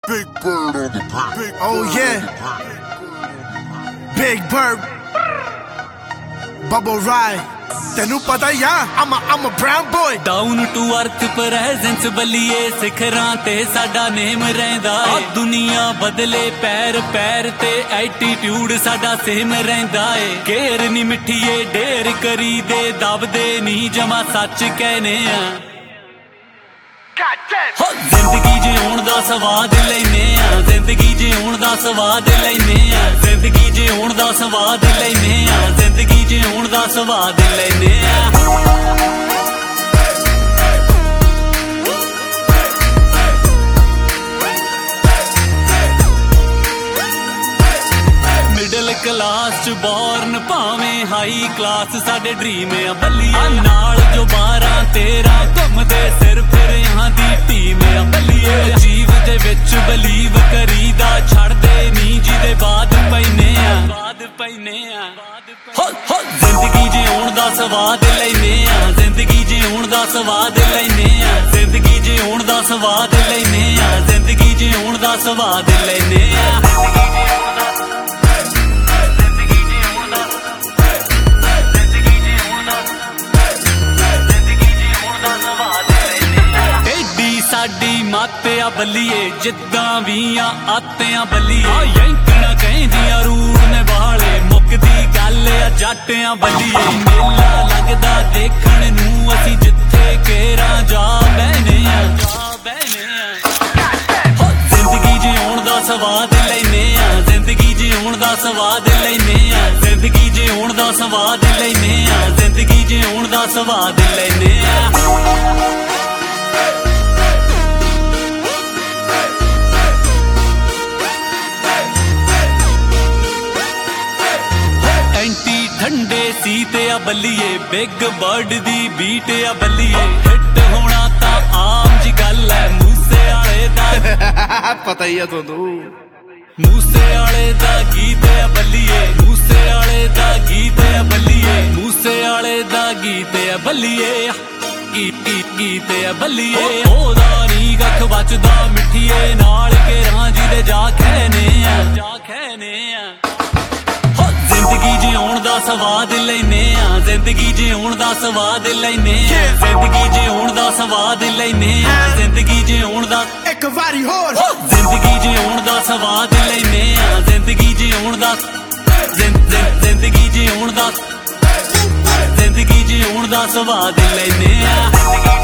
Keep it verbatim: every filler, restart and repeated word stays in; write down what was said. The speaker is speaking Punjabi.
Big Bird on the beat. Big Oh Bird yeah, on the beat. Big Bird, Bubble Ride. ਤੈਨੂੰ ਪਤਾ ਹੀ ਆ I'm a, I'm a brown boy. Down to earth presence ਬਲੀਏ ਸਿਖਰਾਂ ਤੇ ਸਾਡਾ ਨੇਮ ਰਹਿੰਦਾ ਏ ਦੁਨੀਆ ਬਦਲੇ ਪੈਰ ਪੈਰ ਤੇ ਐਟੀਟਿਊਡ ਸਾਡਾ ਸੇਮ ਰਹਿੰਦਾ ਏ ਕੇਰ ਨੀ ਮਿੱਠੀਏ ਢੇਰ ਕਰੀ ਦੇ ਦਬਦੇ ਨਹੀਂ ਜਮਾ ਸੱਚ ਕਹਿਨੇ ਆ ਹੋ ਜ਼ਿੰਦਗੀ ਜਿਉਣ ਦਾ ਸਵਾਦ ਲੈਨੇ ਆ ਜ਼ਿੰਦਗੀ ਜਿਉਣ ਦਾ ਸਵਾਦ ਲੈਨੇ ਆ ਜ਼ਿੰਦਗੀ ਜਿਉਣ ਦਾ ਸਵਾਦ ਲੈਨੇ ਆ ਜ਼ਿੰਦਗੀ ਜਿਉਣ ਦਾ ਸਵਾਦ ਲੈਨੇ ਆ ਮਿਡਲ ਕਲਾਸ ਚ ਬੋਰਨ ਭਾਵੇਂ ਹਾਈ ਕਲਾਸ ਸਾਡੇ ਡ੍ਰੀਮ ਆ ਬੱਲੀਏ ਨਾਲ ਜੋ ਬਾਰਾਂ ਤੇਰਾਂ ਘੁੰਮਦੇ ਸਿਰ ਫਿਰਿਆਂ ਦੀ ਟੀਮ ਆ ਬੱਲੀਏ ਜੀਵ ਦੇ ਵਿੱਚ ਬਲੀਵ ਕਰੀਦਾ ਛੱਡਦੇ ਨੀ ਜਿਹਦੇ ਬਾਅਦ ਪੈਨੇ ਆ ਬਾਅਦ ਪੈਨੇ ਆ ਹੋ ਹੋ ਜ਼ਿੰਦਗੀ ਜਿਉਣ ਦਾ ਸਵਾਦ ਲੈਨੇ ਆ ਜ਼ਿੰਦਗੀ ਜਿਉਣ ਦਾ ਸਵਾਦ ਲੈਨੇ ਆ ਜ਼ਿੰਦਗੀ ਜਿਉਣ ਦਾ ਸਵਾਦ ਲੈਨੇ ਆ ਜ਼ਿੰਦਗੀ ਜਿਉਣ ਦਾ ਸਵਾਦ ਲੈਨੇ ਆ ਸਾਡੀ ਮਾਤਿਆ ਬੱਲੀਏ ਜਿੱਦਾਂ ਵੀ ਆ ਆਤਿਆਂ ਬੱਲੀਏ ਯੈਂਕਣਾ ਕਹਿੰਦੀਆਂ ਰੂੜ ਨੇ ਵਾਲੇ ਮੁੱਕਦੀ ਗੱਲ ਆ ਜੱਟਿਆਂ ਬੱਲੀਏ ਮੇਲਾ ਲੱਗਦਾ ਦੇਖਣ ਨੂੰ ਅਸੀਂ ਜਿੱਥੇ ਕੇਰਾਂ ਜਾ ਬਹਿਨੇ ਆ ਜਾ ਬਹਿਨੇ ਆ ਜ਼ਿੰਦਗੀ ਜਿਉਣ ਦਾ ਸਵਾਦ ਲੈਨੇ ਆ ਜ਼ਿੰਦਗੀ ਜਿਉਣ ਦਾ ਸਵਾਦ ਲੈਨੇ ਆ ਜ਼ਿੰਦਗੀ ਜਿਉਣ ਦਾ ਸਵਾਦ ਲੈਨੇ ਆ ਜ਼ਿੰਦਗੀ ਜਿਉਣ ਦਾ ਸਵਾਦ ਲੈਨੇ ਆ ਠੰਡੇ ਸੀ ਤੇ ਆ ਬੱਲੀਏ ਬਿਗ ਬਰਡ ਦੀ ਬੀਟ ਆ ਬੱਲੀਏ ਹਿੱਟ ਹੋਣਾ ਤਾਂ ਆਮ ਜੀ ਗੱਲ ਐ ਮੂਸੇ ਵਾਲੇ ਦਾ ਪਤਾ ਹੀ ਆ ਤੁਹਾਨੂੰ ਮੂਸੇ ਵਾਲੇ ਦਾ ਗੀਤ ਆ ਬੱਲੀਏ ਮੂਸੇ ਵਾਲੇ ਦਾ ਗੀਤ ਆ ਬੱਲੀਏ ਮੂਸੇ ਵਾਲੇ ਦਾ ਗੀਤ ਆ ਬੱਲੀਏ ਗੀਤ ਗੀਤ ਆ ਬੱਲੀਏ ਉਹਦਾ ਨੀ ਕੱਖ ਬਚਦਾ ਮਿੱਠੀਏ ਨਾਲ ਘੇਰਾਂ ਜਿਹਦੇ ਜਾ ਖੈਨੇ ਆ ਜਾ ਖੈਨੇ ਆ ਜ਼ਿੰਦਗੀ ਜਿਉਣ ਦਾ ਸਵਾਦ ਲੈਨੇ ਆ ਜ਼ਿੰਦਗੀ ਜਿਉਣ ਦਾ ਸਵਾਦ ਲੈਨੇ ਆ ਜ਼ਿੰਦਗੀ ਜਿਉਣ ਦਾ ਸਵਾਦ ਲੈਨੇ ਆ ਜ਼ਿੰਦਗੀ ਜਿਉਣ ਦਾ ਇੱਕ ਵਾਰੀ ਹੋਰ ਜ਼ਿੰਦਗੀ ਜਿਉਣ ਦਾ ਸਵਾਦ ਲੈਨੇ ਆ ਜ਼ਿੰਦਗੀ ਜਿਉਣ ਦਾ ਜ਼ਿੰਦਗੀ ਜਿਉਣ ਦਾ ਜ਼ਿੰਦਗੀ ਜਿਉਣ ਦਾ ਸਵਾਦ ਲੈਨੇ ਆ